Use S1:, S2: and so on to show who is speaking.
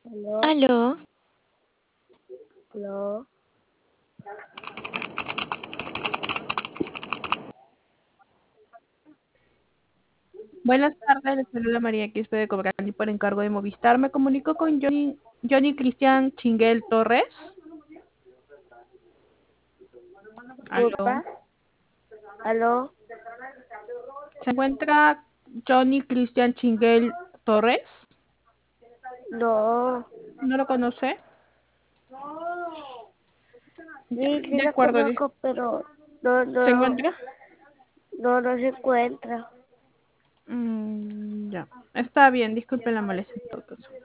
S1: Aló,
S2: Aló,
S1: aló.
S3: Buenas tardes, les saluda María Quispe de Cobrani por encargo de Movistar. Me comunico con Johnny Cristian Chinguel Torres. Aló.
S1: Disculpa. Aló.
S3: ¿Se encuentra Johnny Cristian Chinguel Torres?
S1: No.
S3: ¿No lo conoce? Ya,
S1: Sí, sí
S3: de
S1: lo
S3: acuerdo.
S1: conozco, pero no,
S3: ¿Se
S1: no,
S3: encuentra?
S1: no se encuentra.
S3: Ya. Está bien, disculpe la molestia en todo caso.